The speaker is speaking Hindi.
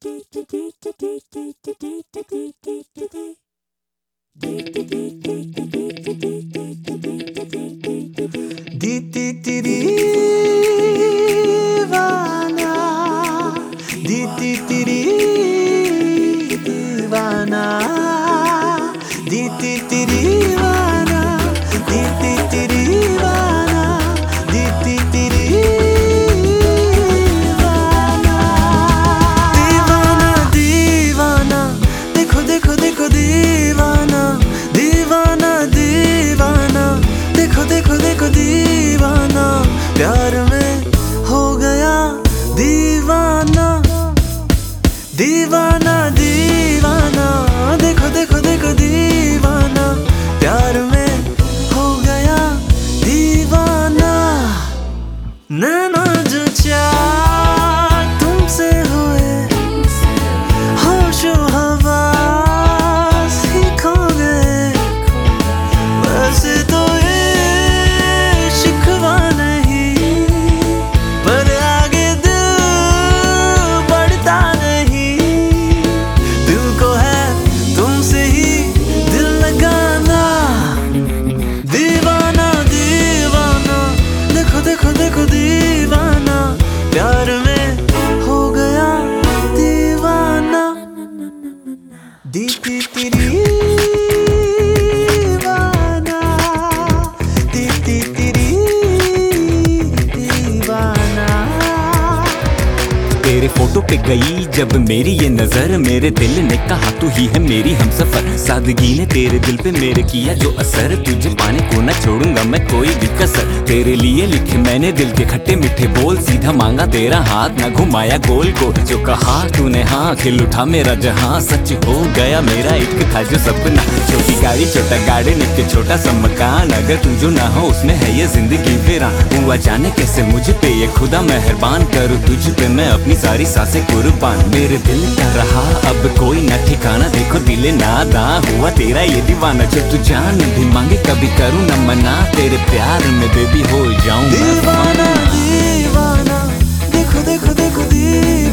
दीवाना दीवाना दीवाना दीवाना देखो देखो देखो दीवाना दीवाना दीवाना देखो देखो देखो दीवाना प्यार में हो गया दीवाना दीवाना दीवाना देखो देखो देखो दीवाना प्यार में हो गया दीवाना नैना जो चार तुमसे हुए होशो हवास ही खो गए वैसे तो ये शिकवा नहीं पर आगे दिल बढ़ता नहीं दिल को है तुमसे ही दिल लगाना दीवाना दीवाना देखो देखो देखो दीवाना प्यार में हो गया दीवाना दीवाना दीवाना तेरे फोटो पे गई जब मेरी ये नजर मेरे दिल ने कहा तू ही है मेरी हमसफर सादगी ने तेरे दिल पे मेरे किया जो असर तुझे पाने को ना छोड़ूंगा मैं कोई भी कसर तेरे लिए लिखे मैंने दिल के खट्टे मीठे बोल सीधा मांगा तेरा हाथ ना घुमाया गोल को जो कहा तूने हाँ खिल उठा मेरा जहां सच हो गया मेरा एक था जो सपना छोटी गाड़ी छोटा गार्डन एक छोटा सा मकान अगर तू जो ना हो उसमें है ये जिंदगी वीरान हुआ जाने कैसे मुझ पे ये खुदा मेहरबान करूँ तुझ पे मैं अपनी सारी सांसें कुर्बान मेरे दिल का रहा अब कोई न ठिकाना देखो दिले नादा हुआ तेरा ये दीवाना जब तू जान भी मांगे कभी करूँ न मना तेरे प्यार में बेबी हो जाऊं दीवाना दीवाना देखो देखो देखो दीवाना